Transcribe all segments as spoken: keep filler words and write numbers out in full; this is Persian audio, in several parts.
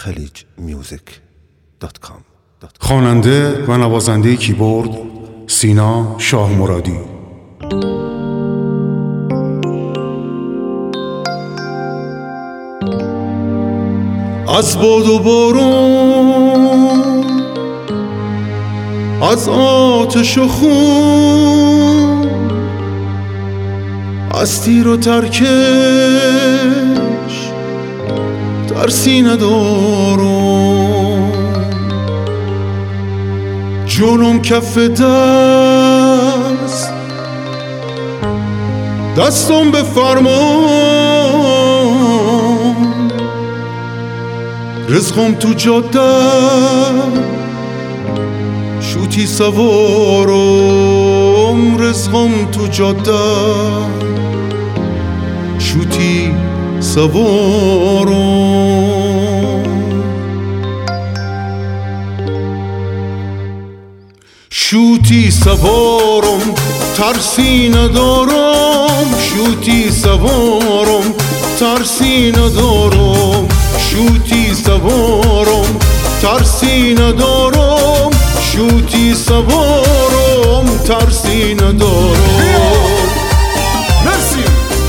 خلیج میوزیک دات کام. خواننده و نوازنده کیبورد سینا شاه مرادی. از باد و بارون، از آتش و خون، از تیر و ترکش ترسی ندارم. جونم کف دست، دستم به فرمان، رزقم تو جاده شوتی سوارم، رزقم تو جاده شوتی سوارم. شوتی سوارم ترسی ندارم، شوتی سوارم ترسی ندارم، شوتی سوارم ترسی ندارم، شوتی سوارم ترسی ندارم. مرسی.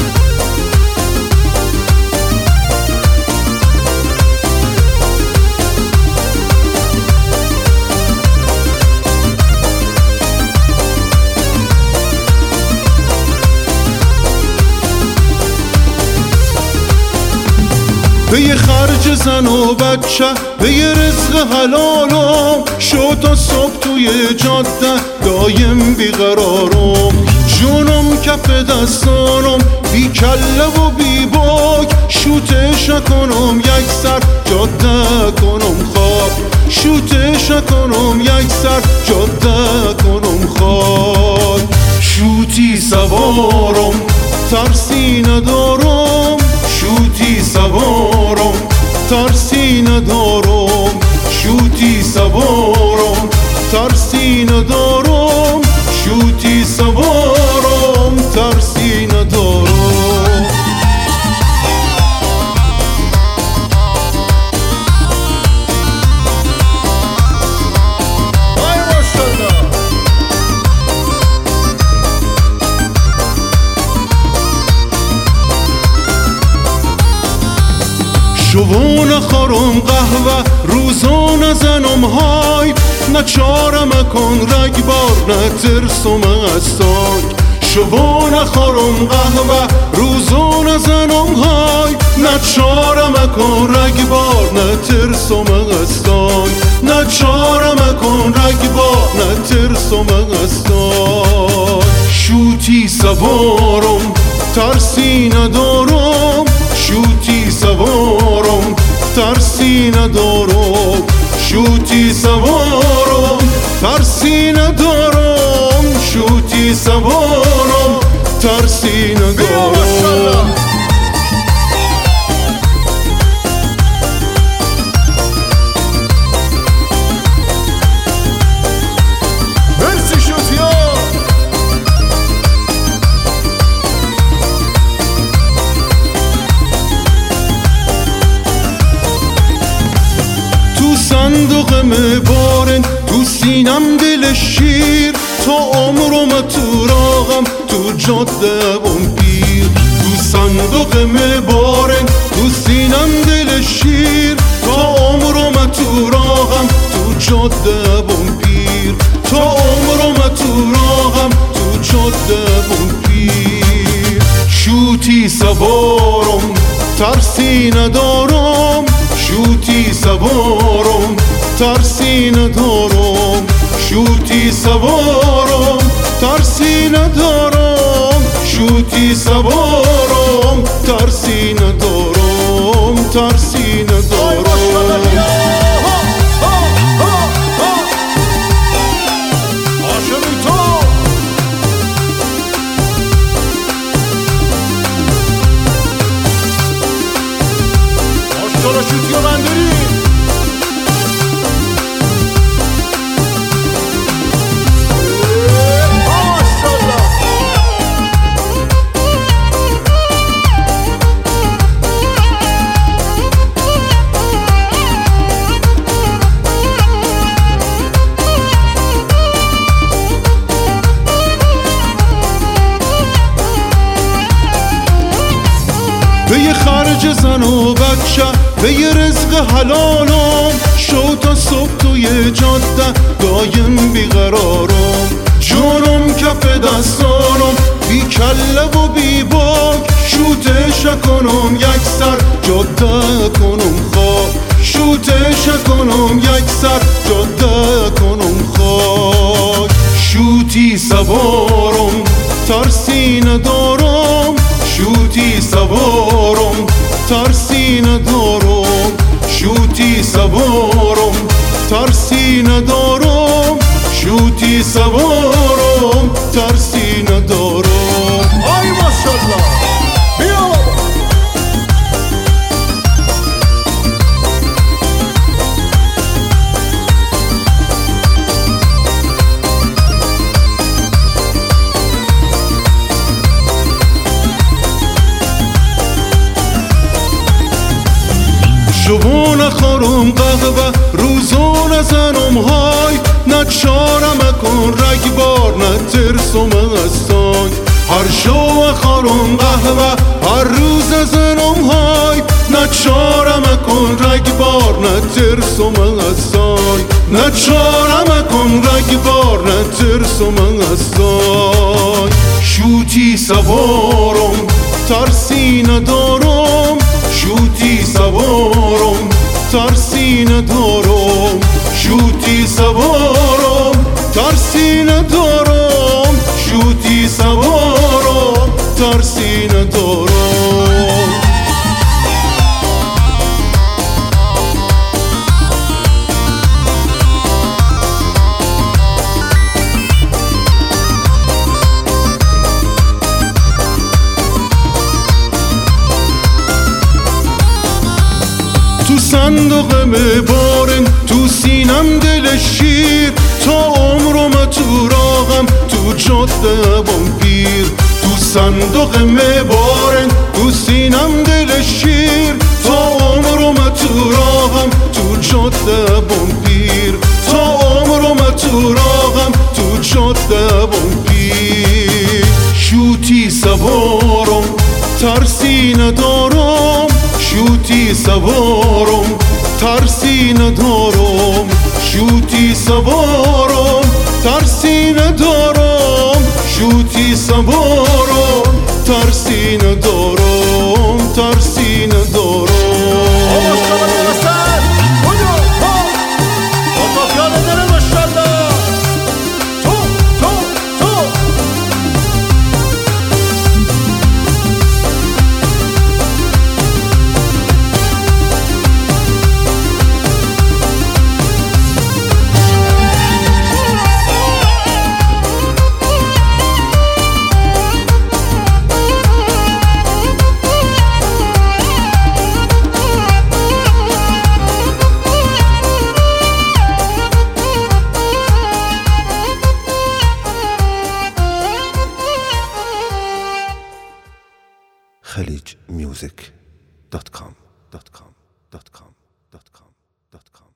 به یه خرج زن و بچه، به یه رزق حلالم، شو تا صبح توی جاده دایم بیقرارم. جونم کف دستانم بی کله و بی باک، شوتش کنم یک سر جاده کنم خواب، شوتش کنم یک سر جاده کنم خواب. شوتی سوارم ترسی ندارم، شوتی سوارم ترسی ندارم، شوتی سوارم ترسی ندارم، شوتی سوارم ترسی ندارم. ای ماشاءالله. شو نخورم قهوه روزانه زنم های، نچارم کن رگبار نترسم از ساک. شو نخورم قهوه روزانه زنم های، نچارم کن رگبار نترسم از ساک، نچارم کن رگبار نترسم از ساک. شوتی سوارم ترسی ندارم، شوتی سوارم ترسی ندارم، شوتی سوارم ترسی ندارم، شوتی سوارم ترسی ندارم. مرسی شوتیا. صندوقم بارن تو سینم دل شیر، تا عمرم تو راغم تو جاده بم پیر. تو صندوقم بارن تو سینم دل شیر، تا عمرم تو راغم تو جاده بم پیر، تا عمرم تو راغم تو جاده بم پیر. شوتی سوارم ترسی ندارم، شوتی سوارم ترسی ندارم، شوتی سوارم ترسی ندارم، شوتی سوارم ترسی ندارم، ترسی ندارم. شوتیا بندری به یه رزق حلالم شو تا صبح توی جاده دایم بیقرارم جونم کف دستانم بی کله و بی باک شوتش کنم یک سر جاده کنم خواه شوتش کنم یک سر جاده کنم خواه شوتی سوارم ترسی ندارم شوتی سوارم ترسی ندارم شوتی سوارم ترسی ندارم شوتی سوارم ترسی ندارم آی ماشالله بیا شبو نخورم قهوه روزو نزنم های نه چارم کن رگبار نه ترسم از سای هر شو خورم قهوه هر روز نزنم های نه چارم کن رگبار نه ترسم از سای نه چارم کن رگبار نه ترسم از سای شوتی سوارم ترسی ندارم شوتی سوارم ترسی ندارم شوتی سوارم ترسی ندارم شوتی سوارم ترسی ندارم تو صندوق مبارن تو سینم دل شیر تا عمرم تو راغم تو جاده بام پیر تو صندوق مبارن تو سینم دل شیر تا عمرم تو راغم تو جاده بام پیر تا عمرم تو راغم تو جاده بام پیر شوتی سوارم ترسی ندارم شوتی سوارم ترسی ندارم شوتی سوارم ترسی ندارم شوتی سوارم ترسی ندارم ترسی ندارم خلیج میوزیک دات کام دات کام دات کام دات کام دات کام